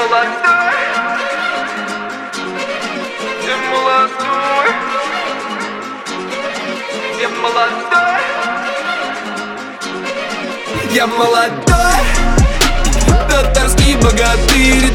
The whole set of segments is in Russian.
молодой, я молодой, я молодой, я молодой, татарский богатырь,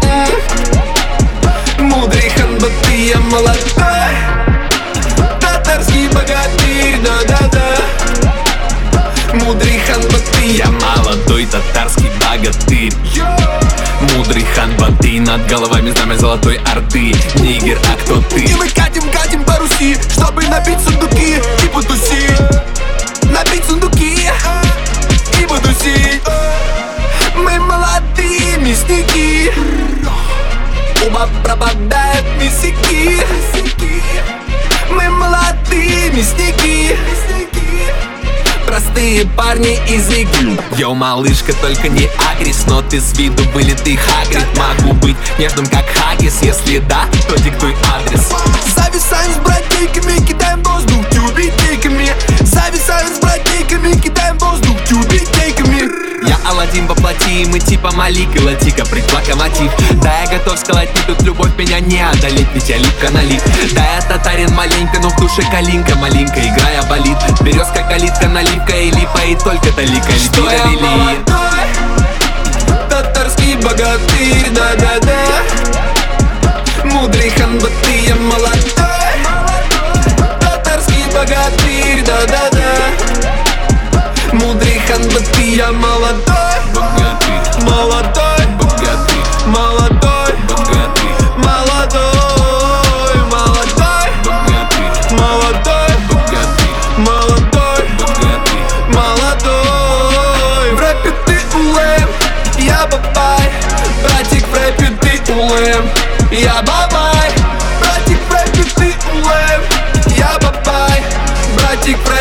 мудрый хан Баты. Я молодой, татарский богатырь, да-да-да, мудрый хан Баты. Я молодой татарский богатырь, мудрый хан Баты. Над головами знамя золотой орды. Нигер, а кто ты? И мы катим по Руси, чтобы набить сундуки и потусить. Набить сундуки и потусить. Мы молодые мясники, оба пропадают мясники. Мы молодые мясники, простые парни из игры. Йоу, малышка, только не агрись, но ты с виду вылитый Хагрид. Могу быть нежным, как Хаггис. Если да, то диктуй адрес. Зависаем с братейками, кидаем воздух тюбетейками. Зависаем с братейками, кидаем воздух тюбетейками. Я Аладдин воплоти, мы типа Малик и Латика, предлокомотив. Да, я готов сказать, не тут любовь меня не одолеть, ведь я липко налит. Да, я татарин маленько, но в душе калинка, малинка, играя болит. Березка, калитка, наливка и липа, и только талика. Что я молодой, татарский богатырь, да-да-да, мудрый хан Баты. Я молодой, татарский богатырь, да-да-да, мудрый хан Баты. Я молодой, богатырь, молодой, богатырь, молодой, богатырь, молодой, молодой, богатырь, молодой, богатырь, молодой, богатырь. молодой. В рэпе ты улэм, я бабай. Братик, в рэпе ты улэм, я бабай. Братик, в рэпе ты улэм, я бабай. Братик, в